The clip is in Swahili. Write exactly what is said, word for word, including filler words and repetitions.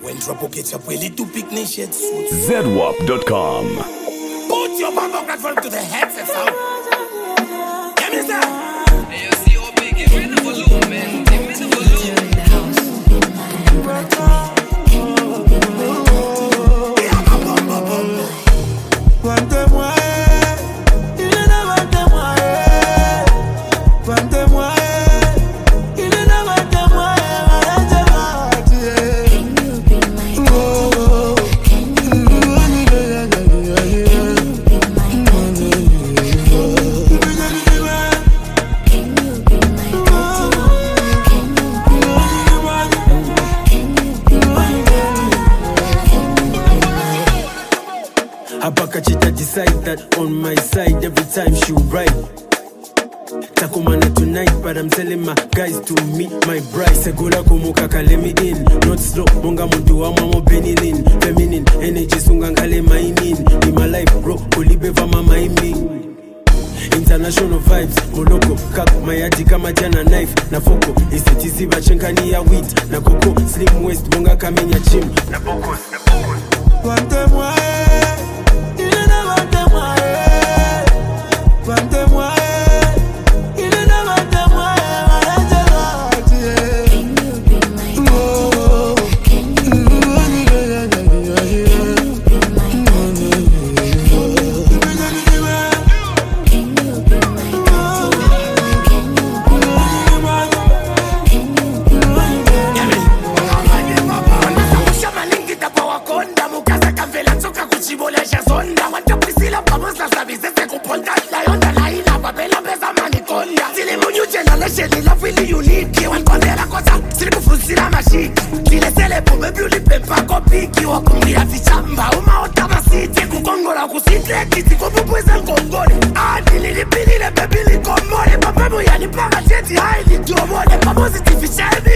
When trouble gets up, will it do picnic shit? Z W A P dot com. Put your bumper platform to the headset sound. Give me some. Hey, you see how big give me the volume, man. Give me the volume. Aguante-moi, il est aguante-moi, aguante-moi, il est aguante-moi, aguante-moi. Can you be my oh, can you be my can you be my can you be my can you be Abakachita decide that on my side every time she write. Takumana tonight, but I'm telling my guys to meet my bride. Segura kumuka let me in. Not slow, monga muntu wa mamo beninin. Feminine, energy sungangale mainin. In my life, bro, kulibeva mama imi. International vibes, moloko, kak, mayadi kama jana knife. Na foko, isetizi bachenkani ya wheat. Na koko, slim waist, monga kamenya chim. Na bokos, na bokos. Aguante-moi, il est aguante-moi, aguante-moi, il est aguante-moi, aguante-moi. Can you be my oh, can you be my can you be my can you be my can you be Positive,